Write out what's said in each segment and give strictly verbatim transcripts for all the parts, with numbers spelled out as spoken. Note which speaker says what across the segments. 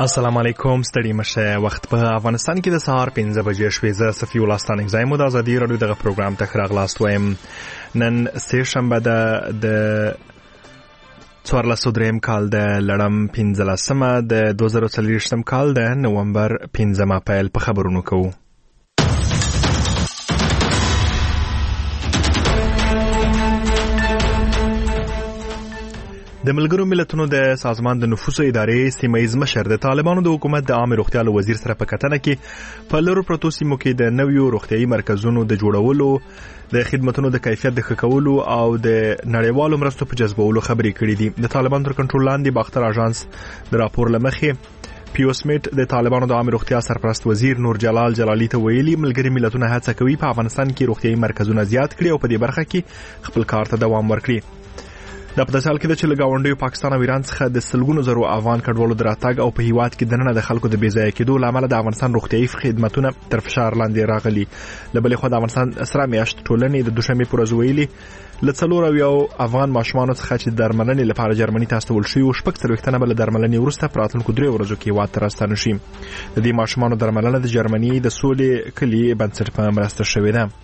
Speaker 1: السلام علیکم. ستړي مشه. وخت په افغانستان کې د سهار پنځه بجې شوې. زه صفي الله ستانک زایم د ازادي رادیو دغه پروګرام ته راغلاست وایم. نن سه شنبه ده د څوارلس دریم کال د لړم پنځلسمه د دوه زره څلوېښتم کال د نومبر پنځمه پیل په خبرونو کوو. د ملګرو ملتونو د سازمان د نفوسو ادارې سیمه‌ییز مشر د طالبانو د حکومت د عامه روغتیا وزیر سره په کتنه کې په لرو پرتو سیمو کې د نویو روغتیايي مرکزونو د جوړولو، د خدماتو د کیفیت د ښه کولو او د نړیوالو مرستو په جذبولو خبرې کړې دي. د طالبانو تر کنټرول لاندې باختر اژانس د راپور لمخې پیوسمیټ د طالبانو د عامه روغتیا سرپرست وزیر نور جلال جلالی ته ویلي ملګري ملتونه هڅه کوي په افغانستان کې روغتیايي مرکزونه زیات کړي او په دې برخه کې خپل کار ته دوام ورکړي. د په داسې حال کې د چې له ګاونډیو پاکستان او ایران څخه د سلګونو زرو افغان کډوالو د راتګ او په هیواد کې دننه د خلکو د بې ځایه کېدو له امله د افغانستان روغتیايي خدماتونه تر فشار لاندې راغلي. له بلې خوا د افغانستان سره میاشت ټولنې د دوشنبې پر ورځ ویلي له څلور اویا افغان ماشومانو څخه چې درملنې لپاره جرمني ته استول شوي او شپږ څلوېښت تنه به له درملنې وروسته په راتلونکو دریو ورځو کې هیواد ته راستانه شي. د دې ماشومانو درملنه د جرمني د سولې کلي بنسټ په مرسته شوې ده.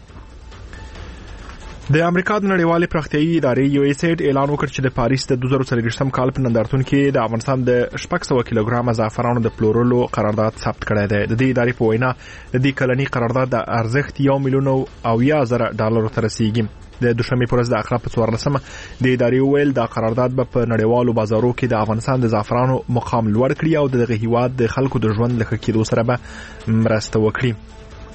Speaker 1: د امریکا د نړیوالې پراختیايي ادارې یو ایس ایډ اعلان وکړ چې د پاریس د دوه زره څلوېښتم کال په نندارتون کې د افغانستان د شپږ سوه کیلوګرامه زعفرانو د پلورلو قرارداد ثبت کړی دی. د دې ادارې په وینا د دې کلني قرارداد د ارزښت یو میلیون او اویا زره ډالرو ته رسیږي. د دوشنبې پر ورځ د اخر په څوارلسمه د ادارې ویل دا قرارداد به په نړیوالو بازارو کې د افغانستان د زعفرانو مقام لوړ کړي او دغه هیواد د خلکو د ژوند له ښه کېدو سره به مرسته وکړي.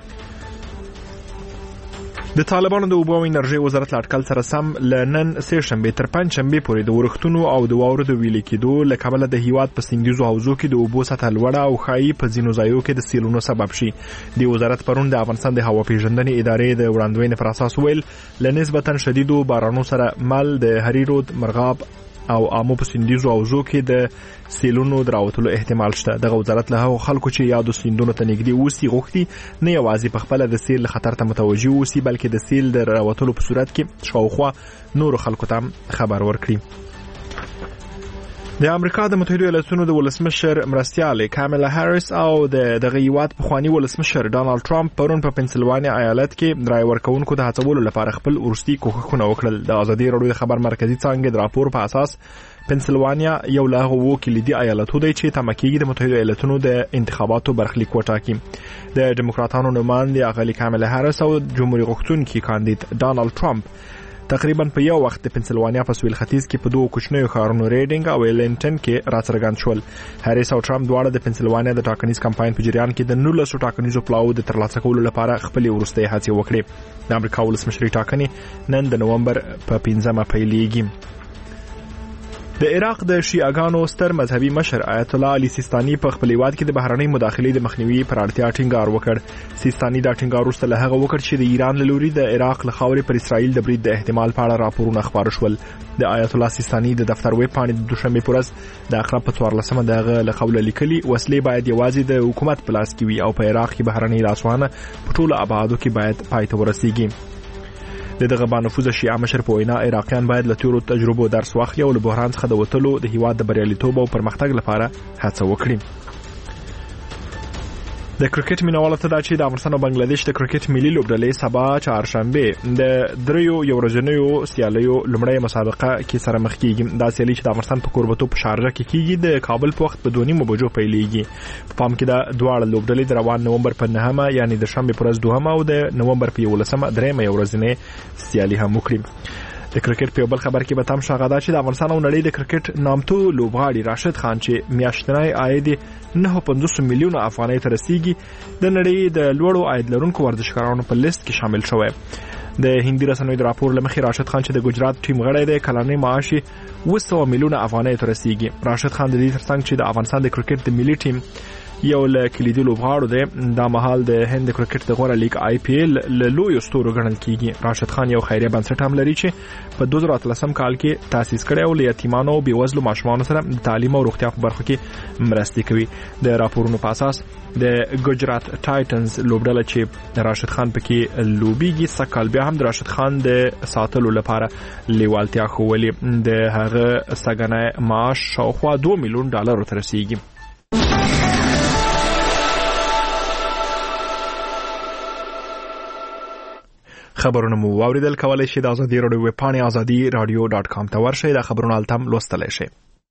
Speaker 1: د طالبانو د اوبو او انرژي وزارت له اټکل سره سم له نن سه شنبې تر پنځ شنبې پورې د ورښتونو او د واورو د ویلې کېدو له کبله د هیواد په سیندیزو حوزو کې د اوبو سطحه لوړه او ښایي په ځینو ځایو کې د سیلونو سبب شي. د وزارت پرون د افغانستان د هوا پیژندنې ادارې د وړاندوینې پر اساس ویل له نسبتا شدیدو بارانو سره مل د هری رود، مرغاب او عامو په سیندیزو حوزو کې د سیلونو دراوتلو احتمال شته. دغه وزارت له هغو خلکو چې یادو سیندونو ته نږدې اوسي غوښتي نه یوازې په خپله د سیل خطر ته متوجه اوسي بلکې د سیل د راوتلو په صورت کې شاوخوا نورو خلکو ته خبر ورکړي. د امریکا د متحده ایالاتونو د ولسمشر مرستیال کاملا هاریس او د دغه هیواد پخوانی ولسمشر ډانلډ ټرمپ پرون په پنسلوانیا ایالت کې رای ورکوونکو د هڅولو لپاره خپل وروستي کوښښونه وکړل. د ازادي رادیو د خبر مرکزی څانګې د راپور په اساس پنسلوانیا یو له هغو کلیدي ایالتونو دی چې تمه کېږي د متحده ایالاتونو د انتخاباتو برخلیک وټاکي. د ډیموکراتانو نماینده اغلې کاملا هاریس او جمهوریت غوښتونکي کاندید ډانلډ ټرمپ تقریبا په یو وخت د پنسلوانیا په سویل ختیځ کې په دوه کوچنیو ښارونو ریډینګ او ویلنټن کې راڅرګند شول. هاریس او ټرمپ دواړه د پنسلوانیا د ټاکنیز کمپاین په جریان کې د نولسو ټاکنیزو پلاوو د ترلاسه کولو لپاره خپلې وروستۍ هڅې وکړې. د امریکا ولسمشري ټاکنې نن د نومبر په پنځمه پیلېږي. د عراق د شیعاګانو ستر مذهبي مشر آیت الله علي سیستاني په خپل هیواد کې د بهرنۍ مداخلې د مخنیوي پر اړتیا ټینګار وکړ. سیستاني دا ټینګار وروسته له هغه وکړ چې د ایران له لوري د عراق له خاورې پر اسرائیل د برید د احتمال په اړه راپورونه خپاره شول. د آیت الله سیستاني د دفتر ویب پاڼې د دوشنبې پر ورځ د اخر په څوارلسمه د هغه له قوله لیکلي وسلې باید یوازې د حکومت په لاس کې وي او په عراق کې بهرنۍ لاسوهنه په ټولو ابعادو کې باید پای ته ورسیږي. د دغه بانفوذه شیعه مشر په وینا عراقیان باید له تیرو تجربو درس واخلي او له بحران څخه د وتلو د هیواد د بریالیتوب او پرمختګ لپاره هڅه وکړي. د کرکټ مینوالو ته دا چې د افغانستان او بنگلاديش د کرکټ ملي لوبډلې سبا چهارشنبه د دریو یو ورځنیو سیالیو لومړی مسابقه کې سره مخ کیږي. دا سیالي چې د افغانستان په کوربتو په شارجه کې کیږي د کابل په وخت په دوه نیمو بجو پیلېږي. په پام کې د دواړه لوبډلې د روان نومبر په نهمه یعنی د شنبه پر ورځ دوهمه او د نومبر په یولسمه درېمه یو ورځنۍ سیالي هم وکړي. د کرکټ په بل خبر کې به تم شاغدا چې د افغانستان او نړۍ د کرکټ نامتو لوبغاړي راشد خان چې میاشتنی عاید نه پنځوس میلیونه افغانۍ ته رسیږي د نړۍ د لوړو عاید لرونکو ورزشکارانو په لیست کې شامل شوی. د هندي رسنیو د راپور لمخې راشد خان چې د ګجرات ټیم غړی دی کلنی معاش اوه سوه میلیونه افغانۍ ته رسیږي. راشد خان د دې ترڅنګ چې د افغانستان د کرکټ د ملي ټیم یو له کلیدي لوبغاړو دی دا مهال د هند کرکټ د غوره لیګ آی پی ایل له لویو ستورو ګڼل کیږي. راشد خان یو خیریه بنسټ هم لري چې په دوه زره اتلسم کال کې تاسیس کړی او له یتیمانو او بېوزلو ماشومانو سره د تعلیم او روغتیا په برخو کې مرستې کوي. د راپورونو په اساس د ګجرات ټایټنز لوبډله چې راشد خان پکې لوبیږي سکهال بیا هم د راشد خان د ساتلو لپاره لیوالتیا ښوولې. د هغه سګنی معاش شاوخوا دوه میلیون ډالرو ته رسیږي. خبرونه مو واوریدل. کولای شئ د ازادي راډیو ویب پاڼې ازادي راډیو ډاټ کام ته ورشئ. د خبرونو التم لوستلی شئ.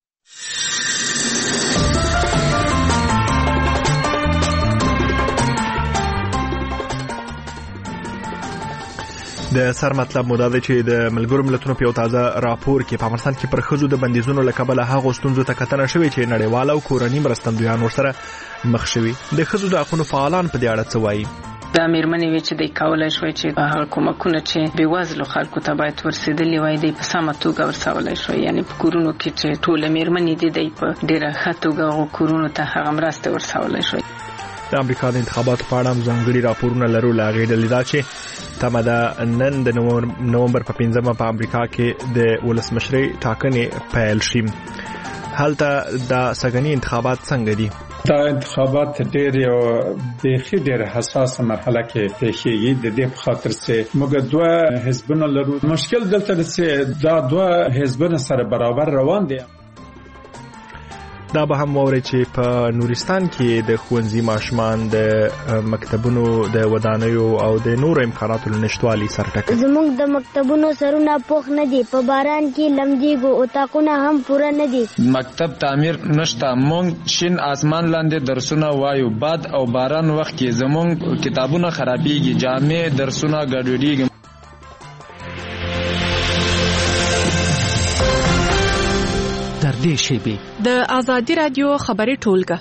Speaker 1: د سر مطلب مو دا دی چې د ملګرو ملتونو په یو تازه راپور کې په افغانستان کې پر ښځو د بندیزونو له کبله هغو ستونزو ته کتنه شوې چې نړیوال او کورني مرستندویان ورسره مخ شوي. د ښځو د حقونو فعالان په دې اړه څه وایي؟
Speaker 2: دا مېرمنې وی چې د کولای شوی چې هغه کومکونه چې بېوزلو خلکو ته باید ورسېدلي وای دی په سمه توګه ورسولی شوی، یعنی په کورونو کې چې ټوله مېرمنې دي دی په ډېره ښه توګه هغو کورونو ته هغه مرستې ورسولی شوی.
Speaker 1: د امریکا د انتخاباتو په اړه هم ځانګړي راپورونه لرو. له هغې ډلې دا چې تمه ده نن د نومبر په پنځمه په امریکا کې د ولسمشرۍ ټاکنې پیل شي. هلته د سږني انتخابات څنګه دي؟
Speaker 3: دا انتخابات ډېر یو بیخي ډېر حساسه مرحله کې پیښیږي. د دې په خاطر چې موږ دوه حزبونه لرو. مشکل دلته دی چې دا دوه حزبونه سره برابر روان دي.
Speaker 1: دا به هم ووري چې په نورستان کې د ښوونځي ماشومان د مکتبونو د ودانیو او د نورو امکاناتو له نشتوالي سره ټکر.
Speaker 4: زموږ د مکتبونو سرونه پوخ نه دي، په باران کې لمدېږو، اتاقونه هم پوره نه دي.
Speaker 5: مکتب تعمیر نشته. مونږ شین آسمان لاندې درسونه وایو، باد او باران وخت کې زموږ کتابونه خرابېږي، جامې درسونه ګډوډېږي.
Speaker 6: د ازادي راډیو خبري ټولګه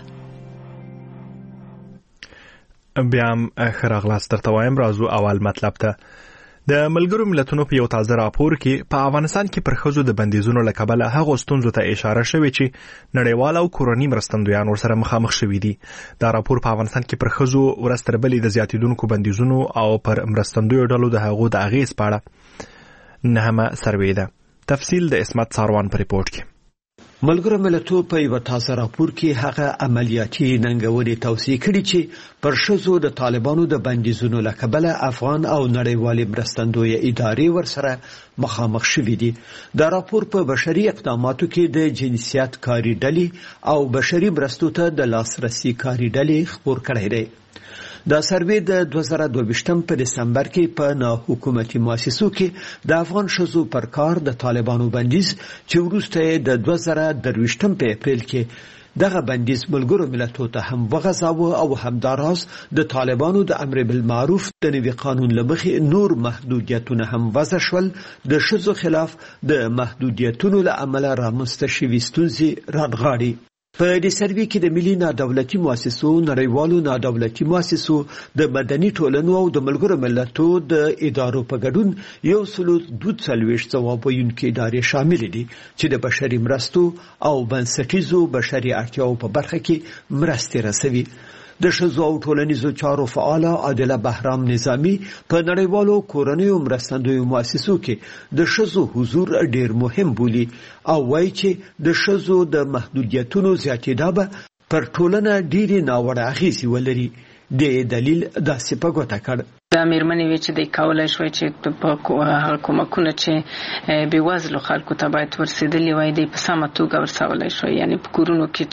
Speaker 1: بیا هم ښه راغلاست. درته وایم راځو اول مطلب ته. د ملګرو ملتونو په یو تازه راپور کې په افغانستان کې پر ښځو د بندیزونو له کبله هغو ستونزو ته اشاره شوې چې نړیوال او کورني مرستندویان ورسره مخامخ شوي دي. دا راپور په افغانستان کې پر ښځو ورځ تر بلې د زیاتېدونکو بندیزونو او پر مرستندویو ډلو د هغو د اغېز په اړه نهمه سروې ده. تفصیل د اسمت ساروان په ریپورت کې.
Speaker 7: ملګرو ملتونو په یو تازه راپور کې هغه عملیاتي ننګونې توصیه کړې چې پر ښځو د طالبانو د بندیزونو له کبله افغان او نړیوالې مرستندویه ادارې ورسره مخامخ شوي دي. دا راپور په بشري اقداماتو کې د جنسیت کاري ډلې او بشري مرستو ته د لاسرسي کاري ډلې خپور کړی دی. دا سروې د دوه زره دوه په دسمبر کې په ناحکومتي مؤسسو کې د افغان ښځو پر کار د طالبانو بندیز چې وروسته د دوه زره درویشتم په اپریل کې دغه بندیز ملګرو ملتونو ته هم وغځاوه او همداراز د طالبانو د امر بالمعروف د نوي قانون له مخې نور محدودیتونه هم وضع شول. د ښځو خلاف د محدودیتونو له امله رامنځته شوي ستونزې رانغاړي. په دې سروې کې د ملي نادولتي مؤسسو، نړیوالو نادولتي مؤسسو، د مدني ټولنو او د ملګرو ملتونو د ادارو په ګډون یو سلو دوه څلوېښت ځواب ویونکې ادارې شامل دي چې د بشري مرستو او بنسټیزو بشري اړتیاو په برخه کې مرستې رسوي. د ښځو او ټولنیزو چارو فعاله عادله بهرام نظامي په نړیوالو کورنیو مرستندویو مؤسسو کې د ښځو حضور ډیر مهم بولي او وایي چې د ښځو د محدودیتونو زیاتېدا به پر ټولنه ډیرې ناوړه اغېزې ولري. د دلیل داسې په ګوته کړ.
Speaker 2: دا مېرمنې وی چې د کولای شوی چې په هغه کومکونه چې بېوزلو خلکو ته باید ورسېدلي وای دی په سمه توګه ورسولی شوی، یعنی په کورونو کې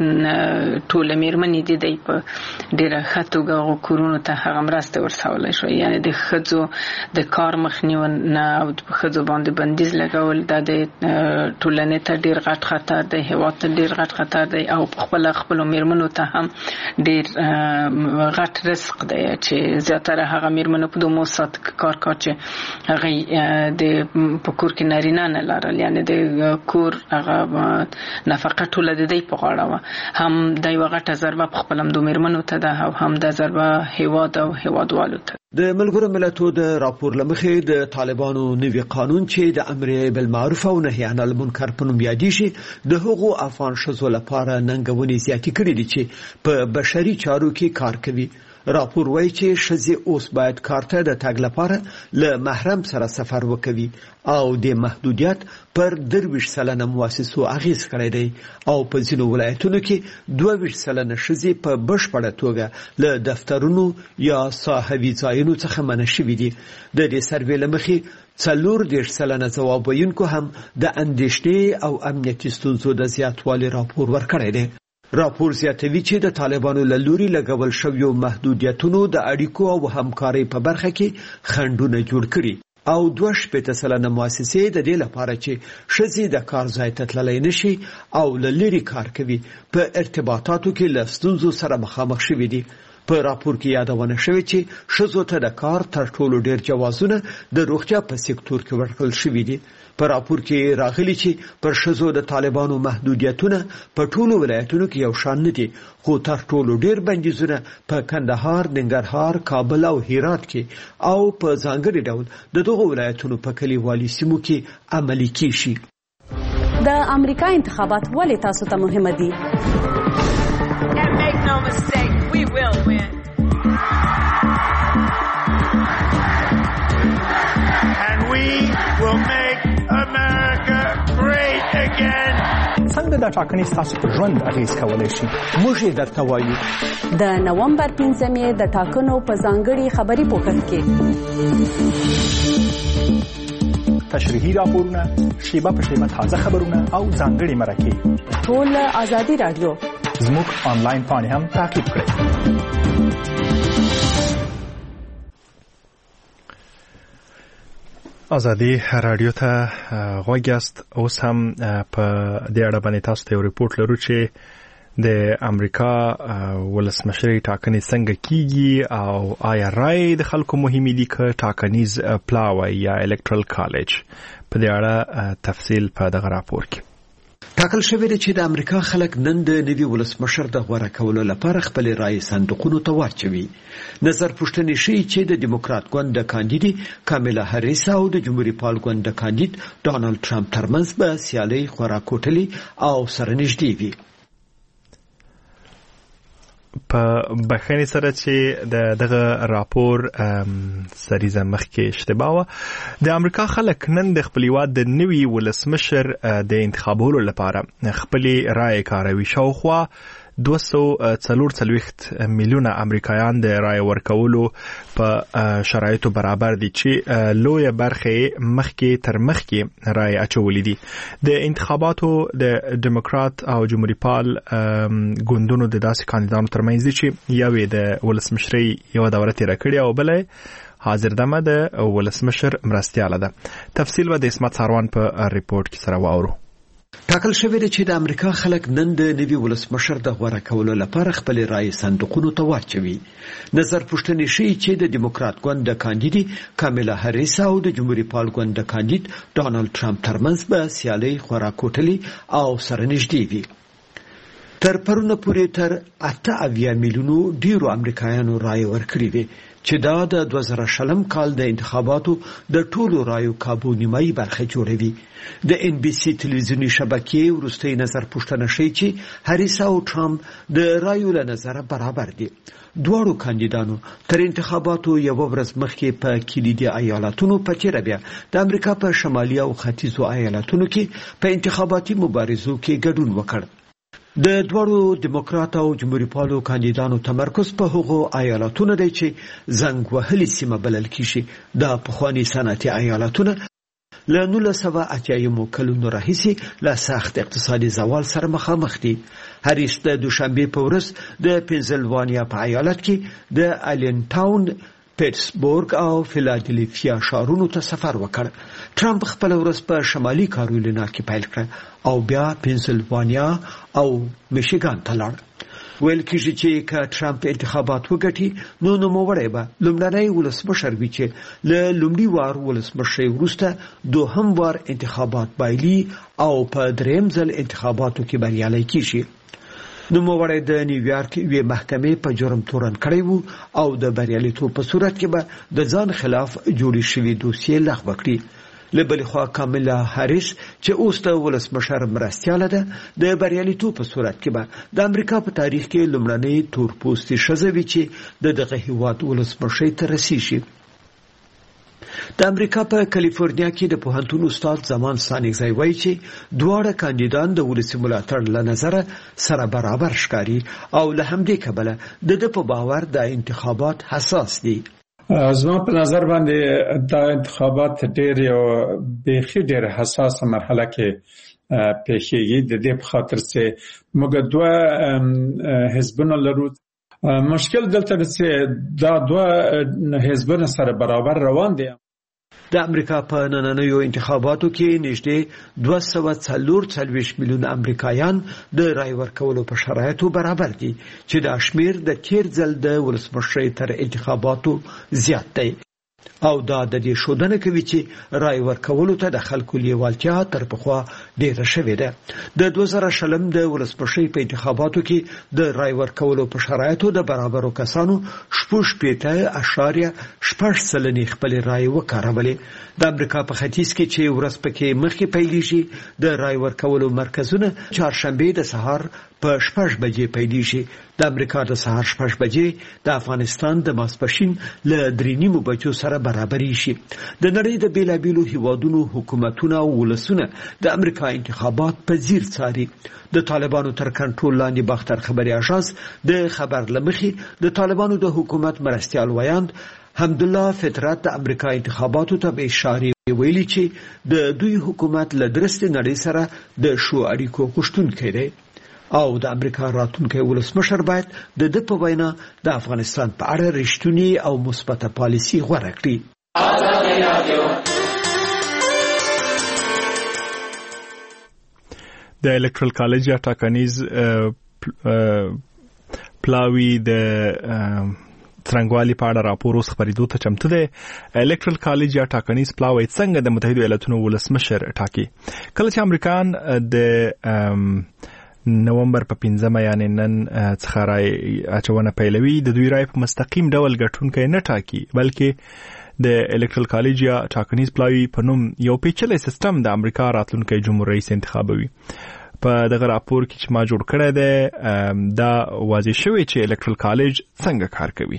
Speaker 2: چې ټوله مېرمنې دي دی په ډېره ښه توګه هغو کورونو ته هغه مرستې ورسولی شوی. یعنی د ښځو د کار مخنیونه او په ښځو باندې بندیز لګول دا د ټولنې ته ډېر غټ خطر دی، هېواد ته ډېر غټ خطر دی او پخپله خپلو مېرمنو ته هم ډېر غټ رزق دی چې زیاتره هغه مېرمنو په دومره سات کار کار چې هغه د په کور کې نارینه نه لرل، یعنی د کور هغه نفقه ټوله د دې په غاړه وه. هم د یوه غټه ضربه په خپله همدو مېرمنو ته ده او هم د ضربه هېواد او هېوادوالو ته.
Speaker 7: د ملګرو ملتونو د راپور له مخې د طالبانو نوي قانون چې د امر بالمعروف او نهي عن المنکر په نوم یادېږي د هغو افغان ښځو لپاره ننګونې زیاتې کړې دي چې په بشري چارو کې کار کوي. راپور وایي چې ښځې اوس باید کار ته د تګ لپاره له محرم سره سفر وکوي او د محدودیت پر درویشت سلنه مؤسسو اغېز کړی دی او په ځینو ولایتونو کې دوه ویشت سلنه ښځې په بشپړه توګه له دفترونو یا صاحبي ځایونو څخه منع شوي دي. د دې سروې له مخې څلور دېرش سلنه ځواب ویونکو هم د اندېښنې او امنیتي ستونزو د زیاتوالي راپور ورکړی دی. راپور زیاتوي چې د طالبانو له لوري لګول شویو محدودیتونو د اړیکو او همکارۍ په برخه کې خنډونه جوړ کړي او دوه شپېته سلنه مؤسسې د دې لپاره چې ښځې د کار ځای ته تللی نشي او له لرې کار کوي په ارتباطاتو کې له ستونزو سره مخامخ شوي دي. په راپور کې یادونه شوې چې ښځو ته د کار تر ټولو ډېر جوازونه د روغتیا په سکتور کې ورکړل شوي دي. په راپور کې راغلي چې پر ښځو د طالبانو محدودیتونه په ټولو ولایتونو کې یو شان نه دي، خو تر ټولو ډېر بندیزونه په کندهار، ننګرهار، کابل او هرات کې او په ځانګړي ډول د دغو ولایتونو په کلیوالي سیمو کې عملي کیږي.
Speaker 8: د امریکا انتخابات ولې تاسو ته مهمه دي؟
Speaker 9: And make no mistake, we will win. And we will make America great again.
Speaker 10: څنګه دا ټاکنې ستاسو په ژوند اغېز کولی شي؟
Speaker 7: موږ یې درته وایو.
Speaker 8: د نومبر پنځمې د ټاکنو په ځانګړي خبري پوښښ کې
Speaker 10: تشریحي راپورونه، شیبه په شیبه تازه خبرونه او ځانګړي مرکې
Speaker 8: ټول ازادي رادیو
Speaker 10: زموږ آنلاین پاڼې هم تعقیب کړئ.
Speaker 1: ازادي رادیو ته غوږ یاست. اوس هم په دې اړه باندې تاسو ته یو ریپورت لرو چې د امریکا ولسمشرۍ ټاکنې څنګه کیږي او آیا رای د خلکو مهمه دي که ټاکنیز پلاوی یا الکترال کالج. په دې اړه تفصیل په دغه راپور کې
Speaker 7: ټاکل شوی دی چې د امریکا خلک نن د نوي ولسمشر د غوره کولو لپاره خپل رای صندوقونو ته واچوي. نظر پوښتنې ښیي چې د دیموکرات ګوند د کاندید کامیلا هریس او د جمهوریت پال ګوند د کاندید ډانلډ ټرمپ ترمنځ به سیالي خورا کوټلي او سره نږدې وي.
Speaker 1: په بخښنې سره چې د دغه راپور سریزه مخکې اشتباه وه. د امریکا خلک نن د خپل هیواد د نوي ولسمشر د انتخابولو لپاره خپلې رایې کاروي. شاوخوا دوه سوه څلور څلوېښت میلیونه امریکایان د رای ورکولو په شرایطو برابر دي چې لویه برخه مخکې تر مخکې رای اچولې دي. د انتخاباتو د دیموکرات او جمهوریت پال ګوندونو د داسې کاندیدانو ترمنځ دي چې یوې د ولسمشرۍ یوه دوره تېره کړې او بله حاضر دمه د ولسمشر مرستیاله ده. تفصیل به د اسمت ساروان په ریپورت کې سره واورو.
Speaker 7: ټاکل شوی دی چې د امریکا خلک نن د نوي ولسمشر د غوره کولو لپاره خپل رای صندوقونو ته واچوي. نظر پوښتنې ښیي چې د دیموکرات ګوند د کاندید کامیلا هریس او د جمهوریت پال ګوند د کاندید ډانلډ ټرمپ ترمنځ به سیالي خورا کوټلي او سره نږدې وي. تر پرونه پورې تر اته اویا میلیونو ډیرو امریکایانو رای ورکړي وي چې دا د دوه زره شلم کال د انتخاباتو د ټولو رایو کابو نیمایي برخه جوړوي. د ان بي سي تلویزیوني شبکې وروستۍ نظر پوښتنه ښیي چې هریس او ټرمپ د رایو له نظره برابر دي. دواړو کاندیدانو تر انتخاباتو یوه ورځ مخکې په کلیدي ایالتونو په تېره بیا د امریکا په شمالي او ختیځو ایالتونو کې په انتخاباتي مبارزو کې ګډون وکړ. د دواړو دیموکرات او جمهوریت پالو کاندیدانو تمرکز په هغو ایالتونو دی چې زنګ وهلي سیمه بلل کیږي. د پخواني صنعتي ایالتونه له نولس سوه اتیایمو کلونو راهیسې له سخت اقتصادي زوال سره مخامخ دي. هریس د دوشنبې په ورځ د پنسلوانیا په ایالت کې د الین ټاون، پیټسبورګ او فیلادلفیا ښارونو ته سفر وکړ. ټرمپ خپل ورځ په شمالي کارولینا کې پیل کړ او بیا پنسلوانیا او میشیګان ته لاړ. ویل کېږي چې که ټرمپ انتخابات وګټي نو نوموړی به لومړنی ولسمشر وي چې له لومړي وار ولسمشرۍ وروسته دوهم وار انتخابات بایلي او په دریم ځل انتخاباتو کې بریالی کېږي. نوموړی د نیویارک یوې محکمې په جرم تورن کړی وو او د بریالیتوب په صورت کې به د ځان خلاف جوړې شوې دوسیې لغوه کړي. له بلې خوا کامیلا هریس چې اوس د ولسمشر مرستیاله ده د بریالیتوب په صورت کې به د امریکا په تاریخ کې لومړنۍ تورپوستې ښځه وي چې د دغه هیواد ولسمشرۍ ته رسیږي. د امریکا په کالیفورنیا کې د پوهنتون استاد زمان سانګزی وایي چې دواړه کاندیدان د ولسي ملاتړ له نظره سره برابر ښکاري او له همدې کبله د ده په باور د انتخابات حساس دي.
Speaker 3: زما په نظر باندې دا انتخابات ډېر یو بیخي ډېر حساسه مرحله کې پیښیږي. د دې په خاطر چې موږ دوه حزبونه لرو. مشکل دلته چې دا دوه حزبونه سره برابر روان دي.
Speaker 7: د امریکا په نننیو انتخاباتو کې نږدې دوه سوه څلور څلوېښت میلیونه امریکایان د رای ورکولو په شرایطو برابر دي چې دا شمیر د تیر ځل د ولسمشرۍ تر انتخاباتو زیات دی او دا د دې ښودنه کوي چې رای ورکولو ته د خلکو لیوالتیا تر پخوا ډیره شوې ده. د دوه زره شلم د ولسمشرۍ په انتخاباتو کې د رای ورکولو په شرایطو د برابرو کسانو شپږ شپېته اعشاریه شپږ سلنې خپل رای وکارولې. د امریکا په ختیځ کې چې ورځ پکې مخکې پیلېږي د رای ورکولو مرکزونه چهارشنبه د سهار په شپږ بجې پیلېږي. د امریکا د سهار شپږ بجې د افغانستان د ماسپښین له درې نیمو بجو سره برابرې شي. د نړۍ د بیلابیلو هیوادونو حکومتونه او ولسونه د امریکا انتخابات په ځیر څاري. د طالبانو تر کنټرول لاندې باختر خبري اژانس د خبر لمخې د طالبانو د حکومت مرستیال ویاند حمدالله فطرت د امریکا انتخاباتو ته به اشاره ویلي چې د دوی حکومت له درستې نړۍ سره د ښو اړیکو غوښتونکی دی او د امریکا راتلونکی ولسمشر باید د ده په وینا د افغانستان په اړه رښتونی او مثبته پالیسي غوره کړي.
Speaker 1: د الکترال کالج یا ټاکنیز پلاوی د څرنګوالي په اړه راپور اوس خبرېدو ته چمتو دی. الکترال کالج یا ټاکنیز پلاوی څنګه د متحده ایالاتونو ولسمشر ټاکي؟ کله چې امریکایان د نومبر په پنځمه یعنی نن څخه رای اچونه پیلوي، د دوی رای په مستقیم ډول ګټونکی نه ټاکي بلکې د الکترال کالج یا ټاکنیز پلاوی په نوم یو پیچلی سیستم د امریکا راتلونکی جمهور رئیس انتخابوي. په دغه راپور کې چې ما جوړ کړی دی دا واضح شوی چې الکترال کالج څنګه کار کوي.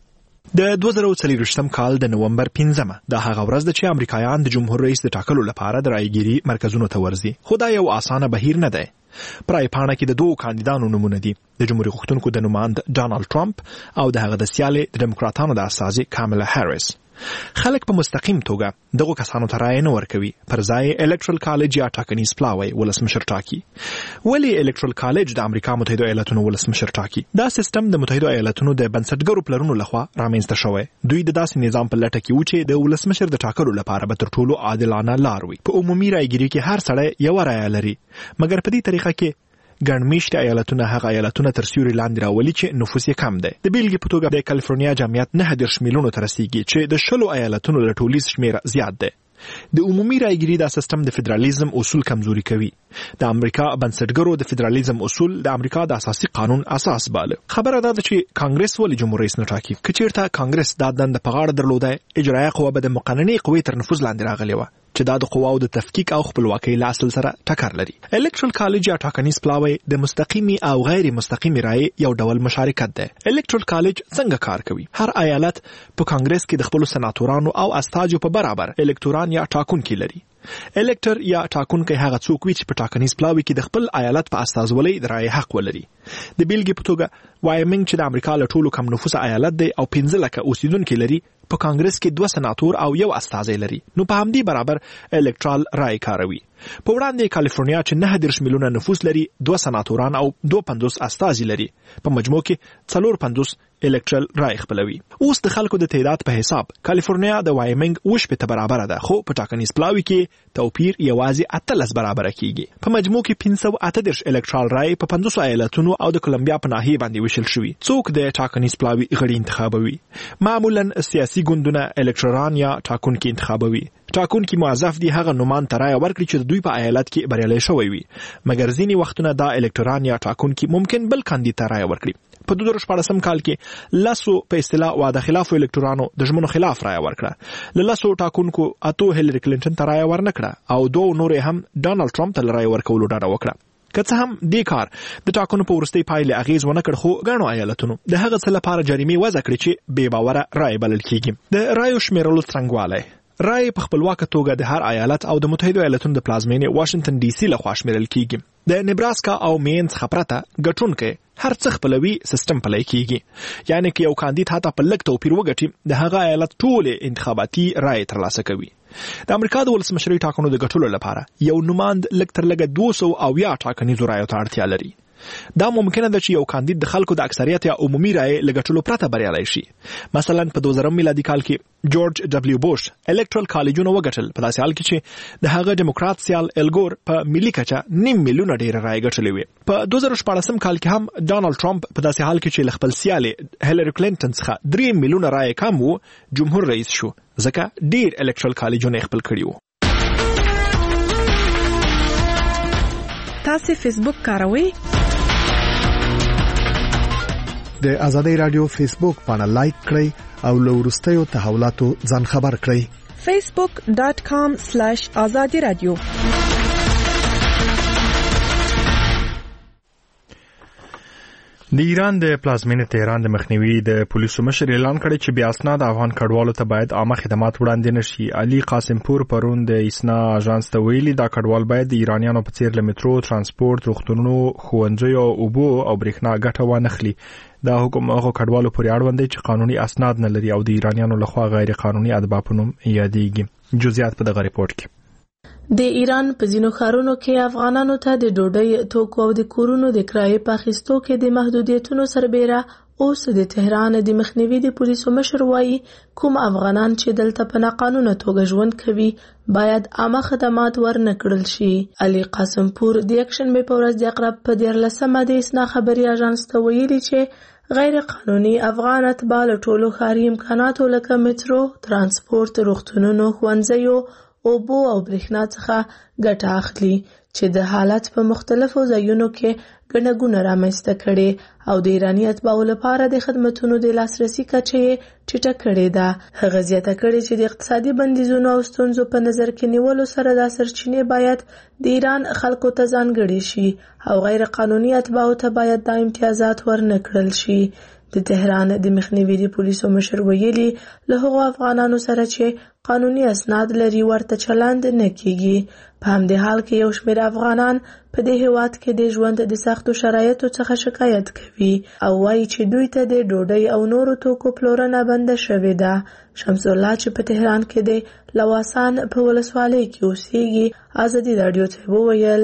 Speaker 1: د دوه زره څلوېښتم کال د نومبر پنځمه دا هغه ورځ ده چې امریکایان د جمهور رئیس د ټاکلو لپاره د رایګیري مرکزونو ته ورځي. خو دا یو اسانه بهیر نه دی. پرای پاڼه کې د دوه کاندیدانو نومونه دي، د جمهوریت غوښتونکو د نوماند ډانلډ ټرمپ او د هغه د سیالې د ډیموکراتانو د استازي کاملا هاریس. خلک په مستقیم توګه دغه کسانو ته رای نه ورکوي، پر ځای الکترال کالج یا ټاکنیز پلاوی ولسمشر ټاکي. ولی الکترال کالج د امریکا متحده ایالاتونو ولسمشر ټاکي؟ دا سیستم د متحده ایالاتونو د بنسټګرو پلرونو لخوا رامنځته شوی. دوی د داسې نظام په لټه کې و چې د ولسمشر د ټاکلو لپاره به تر ټولو عادلانه لار وي. په عمومي رایګیري کې هر سړی یو رای لري، مګر په دې طریقه کې ګڼ میشته ایالتونه هغه ایالتونه تر سیوري لاندې راولي چې نفوس یې کم دی. د بیلګې په توګه د کالیفورنیا جمعیت نهه دېرش میلیونو ته رسیږي چې د شلو ایالتونو له ټولیز شمېر زیات دی. د عمومي رایګیري دا سیستم د فدرالیزم اصول کمزوري کوي. د امریکا بنسټګرو د فدرالیزم اصول د امریکا د اساسي قانون اساس باله. خبره دا ده چې کانګرس ولې جمهور رئیس نه ټاکي؟ که چیرته کانګرس دا دنده په غاړه درلوده، اجرایه قوه به د مقننې قوې تر نفوذ لاندې راغلې وه چې دا د قواو د تفکیک او خپلواکۍ له اصل سره ټکر لري. الکترال کالج یا ټاکنیز پلاوی د مستقیمي او غیر مستقیمي رای یو ډول مشارکت ده. الکترال کالج څنګه کار کوي؟ هر ایالت په کانګرس کې د خپل سناتورانو او استاجو په برابر الکتوران یا ټاکونکي لري. الکتر یا ټاکونکی هغه څوک وي چې په ټاکنیز پلاوی کې د خپل ایالت په استازولۍ د رای حق ولري. د بیلګې په توګه وایمنګ چې د امریکا له ټولو کم نفوسه ایالت دی او پنځه لکه اوسیدونکي لري، په کانګرس کې دوه سناتور او یو استازی لري، نو په همدې برابر الکترال رای کاروي. په وړاندې کالیفورنیا چې نهه دېرش میلیونه نفوس لري، دوه سناتوران او دوه پنځوس استازي لري، په مجموع کې څلور پنځوس الکترال رای خپلوي. اوس د خلکو د تعداد په حساب کالیفورنیا د وایمنګ اوه شپېته برابره ده، خو په ټاکنیز پلاوی کې توپیر یوازې اتلس برابره کیږي. په مجموع کې پنځه سوه اته دېرش الکترال رای په پنځوسو ایالتونو او د کولمبیا په ناحیه باندې ویشل شوي. څوک د ټاکنیز پلاوی غړي انتخابوي؟ معمولا سیاسي ګوندونه الکتران یا ټاکونکي انتخابوي. ټاکونکي موظف دي هغه نومان ته رای ورکړي چې د دوی په ایالت کې بریالي شوی وي، مګر ځینې وختونه دا الکتران یا ټاکونکي ممکن بل کاندید ته رای ورکړي. په دوه زره شپاړسم کال کې لسو په اصطلاح واده خلافو الکترانو د ژمنو خلاف رای ورکړه. له لسو ټاکونکو اتو هیلری کلینټن ته رای ورنکړه او دوه نور هم ډانلډ ټرمپ ته رای ورکولو ډاډه وکړه. که څه هم دې کار د ټاکنو په وروستۍ پایلې اغیز ونه کړ، خو ګڼو ایالتونو د هغه څه لپاره جریمې وضع کړې چې بې باوره رای بلل کیږي. د رایو شمیرلو څرنګوالی رای په خپلواکه توګه د هر ایالت او د متحده ایالاتونو د پلازمینې واشنگټن ډي سي لخوا شمیرل کیږي. د نیبراسکا او مینز خبرته ګټونکي هر څه خپلوي سیستم پلی کیږي، یعنی که یو کاندید هاته په لږ توپیر وګټي د هغه ایالت ټول انتخاباتي رای ترلاسه کوي. د امریکا د ولسمشرۍ ټاکنو د ګټلو لپاره یو نوماند لږ تر لږه دوه سوه اویا ټاکنیزو رایو ته اړتیا لري. دا ممکنه ده چې یو کاندید د خلکو د اکثریت یا عمومي رای لګټلو پرته بریالی شي. مثلا په دوه زره میلادي کال کې جورج ډبلیو بوش الکټرل کالجونه وګټل، په داسې حال کې چې د هغه ډیموکرات سیال الګور په ملي کچه نیم میلیونه ډېر رای ګټلې وي. په دوه زره شپاړسم کال کې هم ډانلډ ټرمپ په داسې حال کې چې له خپل سیالې هیلری کلینټن څخه درې میلیونه رای کم وو جمهور رئیس شو، ځکه ډېر الکټرل کالجونه خپل کړي وو.
Speaker 6: تاسو فیسبوک کاروئ؟
Speaker 11: د آزادۍ رادیو فیسبوک پاڼه لایک کړئ او له وروستیو تحولاتو ځان خبر کړئ.
Speaker 6: facebook dot com slash azadi radio.
Speaker 1: د ایران د پلازمینې تهران د مخنیوي د پولیسو مشر اعلان کړی چې بیا اسناد افغان کډوالو ته باید عامه خدمات وړاندې نشي. علي قاسم پور پرون د اسنا اژانس ته ویلي دا کډوال باید د ایرانیانو په څیر له میټرو، ترانسپورت، روغتونونو، ښوونځیو، اوبو او برېښنا ګټه وانخلي. دا حکم هغه کډوالو پورې اړوند دی چې قانوني اسناد نه لري او د ایرانیانو لخوا غیر قانوني ادبا په نوم یادېږي. جزئیات په دغه ریپورت کې.
Speaker 12: د ایران په ځینو ښارونو کې افغانانو ته د ډوډۍ، توکو او د کورونو د کرایې په اخیستو کې د محدودیتونو سربېره اوس د تهران د مخنیوي د پولیسو مشر وایي کوم افغانان چې دلته په ناقانونه توګه ژوند کوي باید عامه خدمات ورنه کړل شي. علي قاسم پور د یکشنبې په ورځ د اقرب په دیارلسمه د اسنا خبري اژانس ته ویلي چې غیر قانوني افغان اتباع له ټولو ښاري امکاناتو لکه میټرو، ترانسپورت، روغتونونو، ښوونځیو، اوبو او برېښنا څخه ګټه اخلي چې د حالت په مختلفو ځایونو کې ګڼه ګوڼه رامنځته کړي او د ایراني اتباعو لپاره د خدمتونو د لاسرسي کچه یې ټیټه کړې ده. هغه زیاته کړې چې د اقتصادي بندیزونو او ستونزو په نظر کې نیولو سره دا سرچینې باید د ایران خلکو ته ځانګړې شي او غیر قانوني اتباعو ته باید دا امتیازات ورنه کړل شي. د تهران د مخنیوي د پولیسو مشر ویلي له هغو افغانانو سره چې قانوني اسناد لري ورته چلند نه کیږي. په همدې حال کې یو شمېر افغانان په دې هېواد کې د ژوند د سختو شرایطو څخه شکایت کوي او وایي چې دوی ته د ډوډۍ او نورو توکو پلورنه بنده شوې ده. شمس الله چې په تهران کې د لواسان په ولسوالۍ کې اوسېږي ازادي راډیو ته وویل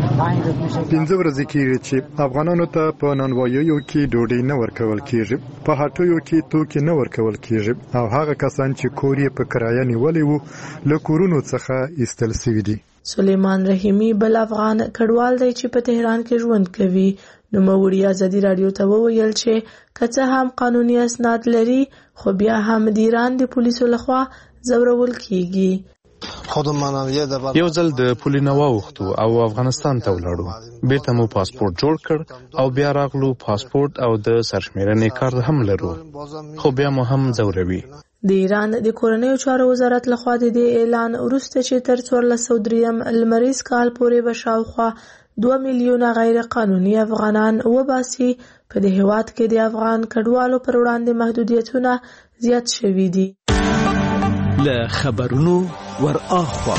Speaker 11: پنځه ورځې کېږي چې افغانانو ته په نانواییو کې ډوډۍ نه ورکول کېږي، په هټیو کې توکي نه ورکول کېږي او هغه کسان چې کور یې په کرایه نیولی وو له کورونو څخه ایستل سوي دي.
Speaker 12: سلیمان رحیمی بل افغان کډوال دی چې په تهران کې ژوند کوي. نوموړي ازادي راډیو ته وویل چې که څه هم قانوني اسناد لري خو بیا هم د ایران د پولیسو لخوا ځورول کیږي.
Speaker 13: یو ځل د پولي نه واوښتو او افغانستان ته ولاړو، بیرته مو پاسپورت جوړ کړ او بیا راغلو. پاسپورت او د سرشمیرنې کارت هم لرو خو بیا مو هم ځوروي.
Speaker 12: د ایران د کورنیو چارو وزارت لخوا د دې اعلان وروسته چې تر څوارلس سوه دریم لمریز کال پورې به شاوخوا دوه میلیونه غیر قانوني افغانان وباسي. په دې هېواد کې د افغان کډوالو پر وړاندې محدودیتونه زیات شوي دي.
Speaker 7: له خبرونو ور اخوا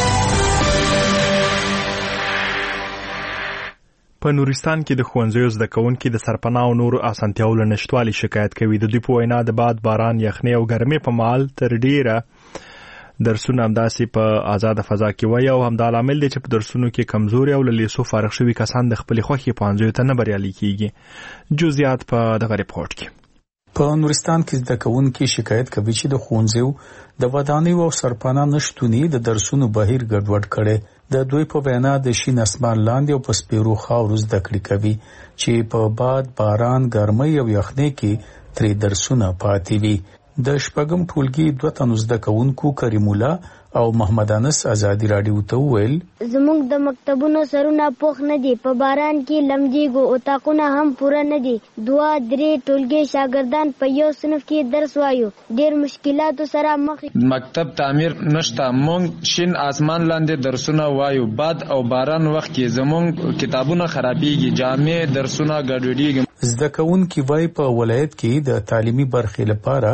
Speaker 1: په نورستان کې د ښوونځیو زده کوونکي د سرپناه او نورو اسانتیاوو له نشتوالي شکایت کوي. د دوی په وینا د باد، باران، یخنۍ او ګرمۍ په مهال تر ډیره درسونه همداسې په آزاده فضا کې وایي او همدا لامل دی چې په درسونو کې کمزوري او له لیسو فارغ شوي کسان د خپلې خوښې پوهنځیو ته نه بریالي کیږي. جزئیات په دغه ریپورت کې.
Speaker 14: په نورستان کې زده کوونکي شکایت کوي چې د ښوونځیو د ودانیو او سرپناه نشتونی د درسونو بهیر ګډوډ کړي. د دوی په وینا د شین اسمان لاندې او په سپیرو خاورو زده کړې کوي چې په باد، باران، ګرمۍ او یخنۍ کې ترې درسونه پاتې وي. د شپږم ټولګي دوه تنو زده کوونکو کریم الله او محمد انس ازادي راډیو ته وویل
Speaker 4: زموږ د مکتبونو سرونه پوخ نه دي، په باران کې لمدیږو، اتاقونه هم پوره نه دي. دوه درې ټولګي شاګردان په یو صنف کې درس وایو، ډېر مشکلاتو سره مخ.
Speaker 5: مکتب تعمیر نشته، مونږ شین اسمان لاندې درسونه وایو، باد او باران وخت کې زمونږ کتابونه خرابېږي، جامې درسونه ګډوډېږي.
Speaker 14: زده کوونکي وایي په ولایت کې د تعلیمي برخې لپاره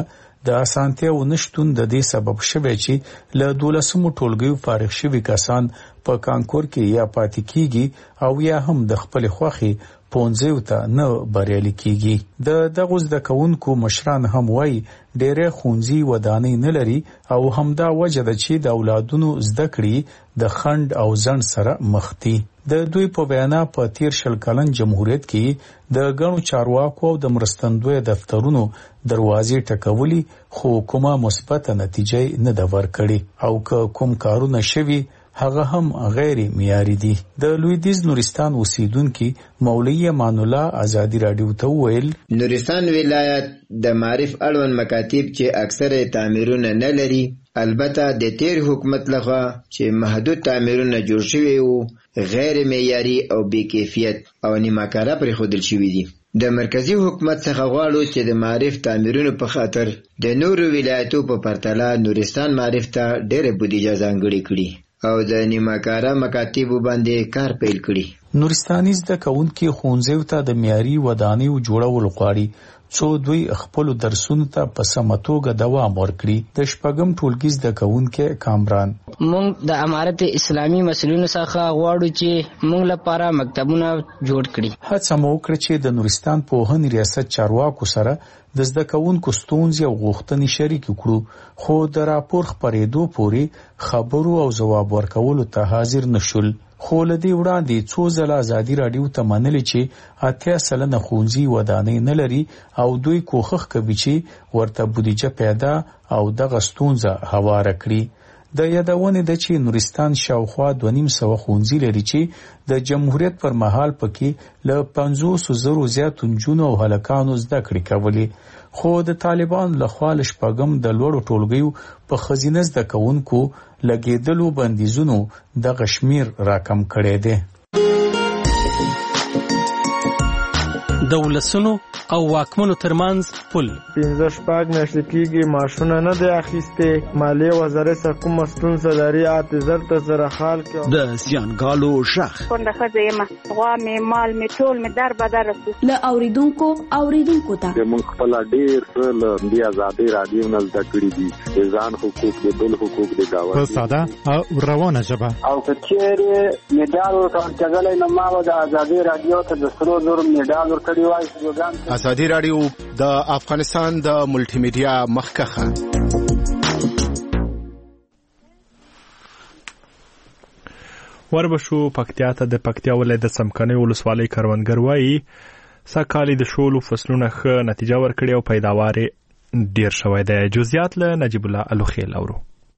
Speaker 14: د اسانتیاو نشټون د دې سبب شوی چې له دولسمو ټولګیو فارغ شوي کسان په کانکور کې یا پاتې کیږي او یا هم د خپل خوخي پونځیو ته نه بریالي کیږي. د دغه زده کوونکو مشران هم وایي ډېرې ښوونځي ودانۍ نه لري او همدا وجه ده چې د اولادونو زده کړې د خنډ او ځنډ سره مخ دي. د دوی په بیانا په تیر شل کلن جمهوریت کې د غنو چارواکو او د مرستندوی دفترونو دروازې ټکولي خو کومه مثبت نتیجه نه ده ورکړې او که کوم کارونه شوي هغه هم غیر معیاري دي. د لویدیز نورستان اوسیدونکو مولوی امان الله ازادي رادیو ته ویل
Speaker 15: نورستان ولایت د معرف اړوند مکاتب چې اکثره تعمیرونه نه لري، البته د تیر حکومت لخوا چې محدود تعمیرونه جوړ شوي وو غیر معیاري او بې کیفیت او نیمه‌کاره پرېښودل شوي دي. د مرکزی حکومت څخه غواړو چې د معرف تعمیرونو په خاطر د نورو ولایتو په پرتله نورستان معرف ته ډېره بودیجه ځانګړې کړي او د نیمه‌کاره مکاتبو باندې کار پیل کړي.
Speaker 14: نورستاني زده کوونکي ښوونځیو ته د معیاري ودانیو جوړول غواړي څو دوی خپل درسونو ته په سمه توګه دوام ورکړي. د شپږم ټولګي زده کوونکي کامران
Speaker 16: موږ د امارت اسلامي مسلونو څخه غواړو چې موږ لپاره مکتبونه جوړ کړي.
Speaker 14: هڅه مو وکړه چې د نورستان پوهنې ریاست چارواکو سره د زده کوونکو ستونزې او غوښتنې شریک کړو خو د راپور خپرېدو پورې خبرو او ځواب ورکولو ته حاضر نشول. خو له دې وړاندې څو ځله ازادي رادیو ته منلي چې اتیا سلنه ښوونځي ودانۍ نه لري او دوی کوښښ کوي چې ورته بودیجه پیدا او دغه ستونزه هواره کړي. د یادونه ده چې نورستان شاوخوا دوه نیم سوه ښوونځي لري چې د جمهوریت پر مهال پکې له پنځوس زرو زیات نجونو او هلکانو زده کړې کولې خو د طالبان لخوا له شپږم د لوړو ټولګیو په ښځینه زده کوونکو لګېدلو بندیزونو دغه شمیر راکم کړی دی.
Speaker 17: د ولسونو او واکمنو ترمنځ پل
Speaker 18: پنځه شپږ میاشتې کېږي معاشونه نه دی اخیستې. مالیې وزارت څخه کومه ستونزه لري اته زر ته زره خال کې
Speaker 7: د زیانګالو شخ
Speaker 19: کونډه ښځه یم، غوا مې مال مې ټول مې در بدر رسو.
Speaker 8: له اوریدونکو اوریدونکو ته
Speaker 20: موږ خپل ډېر څه له دې ازادي رادیو نه زده کړي دي، د ځان حقوق د بل حقوق د گاوه
Speaker 11: په ساده او روانه ژبه
Speaker 21: او که چیرې میډال ورکړل نو ما د ازادي رادیو ته د سرو زرو میډال ورکړی وای.
Speaker 22: ازادي رادیو د افغانستان د ملټي میډیا مخکخه.
Speaker 1: وربشو پکتیا ته د پکتیا ولایت د څمکنیو ولسوالۍ کروندګر وایي سږکال د شولو فصلونه ښه نتیجه ورکړې او پیداوار ډیر شوی دی. جزئیات له نجیب الله الوخیل اورو.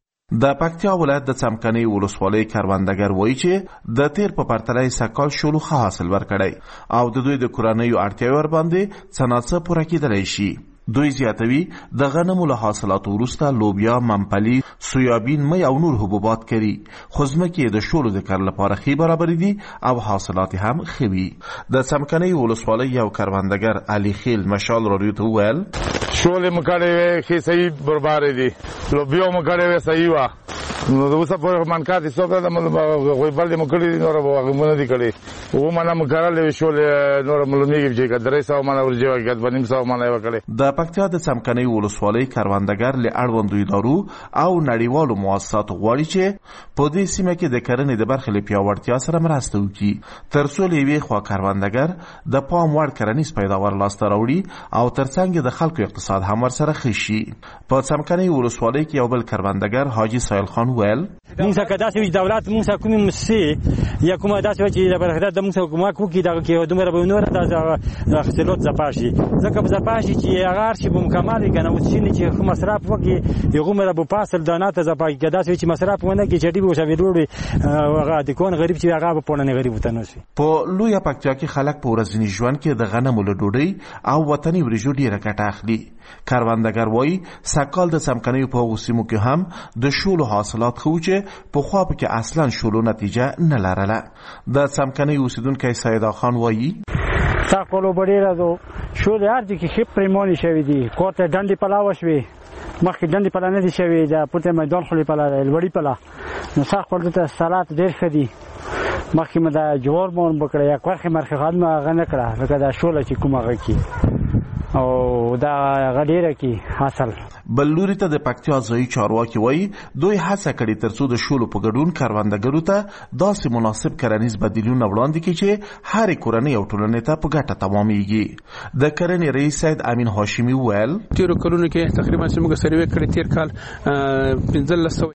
Speaker 23: د پکتیا ولایت د څمکنۍ ولسوالۍ کروندګر وایي چې د تیر په پرتله یې سږکال شولو ښه حاصل ورکړی او د دوی د کورنیو اړتیاوې ورباندې څه ناڅه پوره کیدلی شي. دوی زیاتوي د غنمو له حاصلاتو وروسته لوبیا، ممپلي، سویابین، می او نور حبوبات کري خو ځمکې د شولو د کر لپاره ښې برابرې دي او حاصلات هم ښه وي. د څمکنۍ ولسوالۍ یو کروندګر علي خیل مشال راډیو ته وویل
Speaker 24: شولې مو کړې وې ښې صحیح برابرې دي، لوبیا مو کړې وې صحیح وه، نو د اوسه پورې منکات حساب ده غوی بل دې مو کړي دي نور به هغه مونږ دي کړي و منه مو کړلې شولې نور معلومیږي چې درې سوه منه ورجې وکړ په نیم سوه منه وکړي.
Speaker 23: د پکتیا د څمکنۍ ولسوالۍ کروندګر له اړوندو ادارو او نړیوالو مؤسساتو غواړي چې په دې سیمه کې د کرنې د برخې له پیاوړتیا سره مرسته وکړي ترڅو له یوې خوا کروندګر د پام وړ کرنیز پیداوار لاسته راوړي او ترڅنګ د خلکو اقتصاد هم ورسره ښه شي. په څمکنۍ ولسوالۍ کې یو بل کروندګر حاجي سایل خان ویل
Speaker 25: موږ څنګه داسې وي دولت موږ څنګه کومې مسې یا کومه داسې وي چې د برخه د موږ څنګه کومه کوکي دغه کې دومره به نور د خسرت زپاشي ځکه په زپاشي چې هغه شی به مکمل کنه او چې چې خو مصرف وکي یو مره په پاسل دانات زپاګي کې داسې چې مصرف ونه کې چې دی به شوی وروړي هغه د کون غریب چې هغه په پونه غریب وته نشي.
Speaker 23: په لوی پکتیا کې خلک په ورځني ژوند کې د غنمو له ډوډۍ او وطني ورجو ډیره ګټه اخلي. کروندګر وایي سږکال د څمکنیو په غوسیمو کې هم د شولو حاصلات خو چې په خوا په کې اصلا شولو نتیجه نه لرله. د څمکنیو اوسیدونکی سیدا خان وایي
Speaker 25: ساقولو بډیره دو شولې هر ځای کې ښه پریمونې شوي دي، کوته ډنډې پلاوه شوې مخکې ډنډې پلا نه دي شوې د پورته میدان خولې پلا لوړي پلا نو ساقول دلته سلات ډېر ښه دي. مخکې مې د جوار مون وکړه یا کوخې مرخې خان مې هغه نه کړه لکه دا شوله چې کوم هغه کې
Speaker 2: او دا غډیره کی حاصل.
Speaker 23: بلوري ته د پکتیا ځایي چارواکي وایي دوی هڅه کړې ترڅو د شولو په ګډون کروندګرو ته داسې مناسب کرنیز بدیلونه وړاندې کړي چې هرې کورنۍ او ټولنې ته په ګټه تمامیږي. د کرنې رئیس سید امین هاشمي وویل
Speaker 3: تیرو کلونو کې تقریبا چې موږ سروې کړې تیر کال پنځلس سوه